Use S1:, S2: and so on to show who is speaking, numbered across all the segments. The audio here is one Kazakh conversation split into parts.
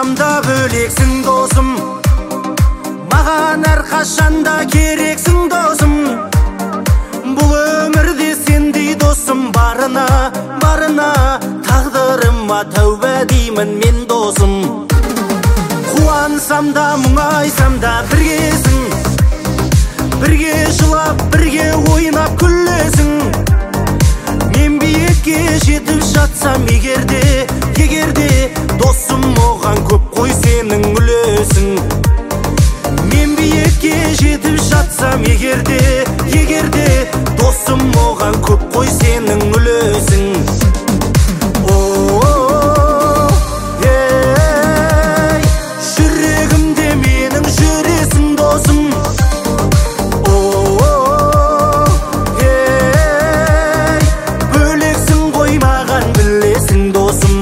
S1: Қуансам да бөлексің досым, маған әрқашанда керексің досым. Бұл өмірде сендей досым барына, тағдырыма тәубә деймін мен досым. Қуансам да мұңайсам да біргесің, бірге жылап, бірге ойнап күлесің. Мен биікке жетіп жатсам егерде, досым оған көп қой сенің үлесің. Мен биікке жетіп жатсам егерде, досым оған көп қой сенің үлесің. Жүрегімде менің жүресің досым. Бөлексің ғой маған білесің досым.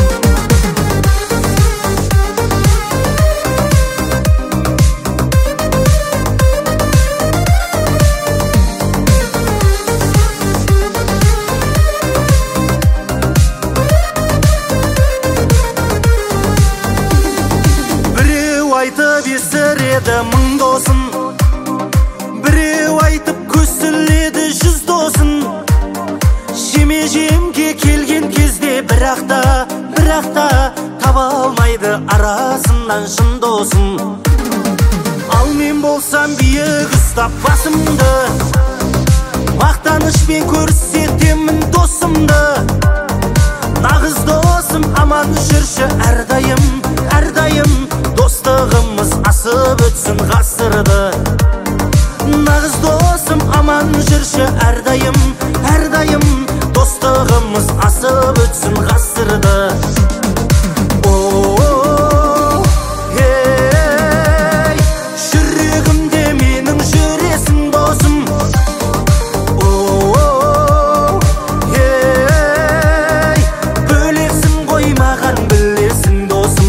S1: Айтып есіреді мың досын, біреу айтып көсіледі жүз досын. Жеме-жемге келген кезде бірақта таба алмайды арасынан шын досын. Ал мен болсам биік ұстап басымды, мақтанышпен көрсетемін досымды. Нағыз досым аман жүрші әрдайым, достығымыз асып өтсін ғасырды. Нағыз досым аман жүрші әрдайым, достығымыз асып өтсін ғасырды. Жүрегімде менің жүресің досым. Бөлексің ғой маған білесің досым.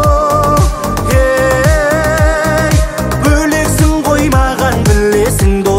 S1: Бөлексің ғой маған білесің досым.